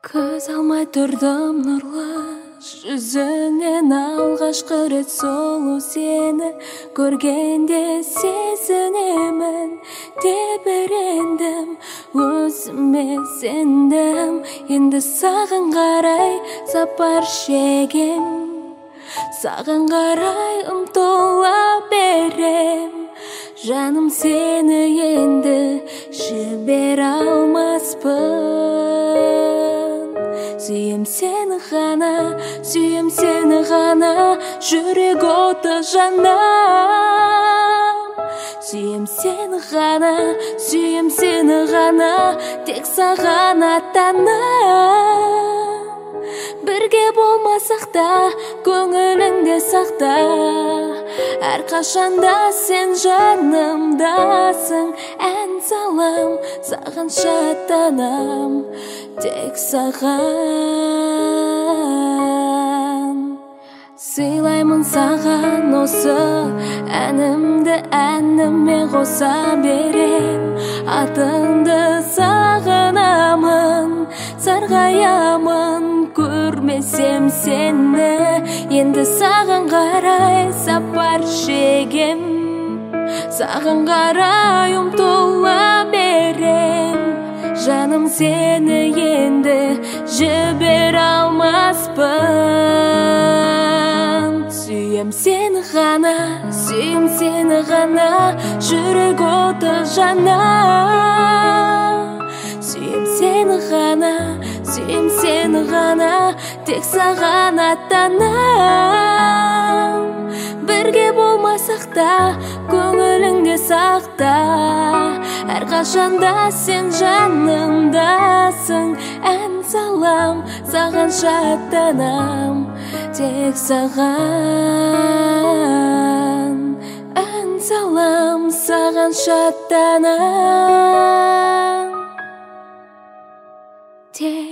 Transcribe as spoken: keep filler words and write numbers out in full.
Көз алмай тұрдым нұрлы жүзіңнен, алғашқы рет сұлу сені көргенде сезінемін, тебірендім, өзіме сендім. Енді саған қарай сапар шегем, саған қарай ұмтыла берем. Жаным, сені енді жібере алмаспын. Сүйем сені ғана, сүйем сені ғана, жүрек оты жанам. Сүйем сені ғана, сүйем сені ғана, тек саған аттанам. Бірге болмасақ та, көңіліңде сақта, әрқашанда сен жанымдасың. Ән салам, саған шаттанам, тек саған. Сыйлаймын саған осы әнімді, әніме қоса берем. Атыңды сағынамын, сарғаямын, көрмесем сені. Енді саған қарай сапар шегем, саған қарай ұмтыла берем. Жаным, сені енді жібере алмаспын. Сүйем сені ғана, сүйем сені ғана, жүрек оты жанам. Сүйем сені ғана, сүйем сені ғана, тек саған аттанам. Бірге болмасақ та, көңіліңде сақта, әрқашанда сен жанымдасың. Ән салам, саған шаттанам, тек саған. Ән салам, саған шаттанам, тек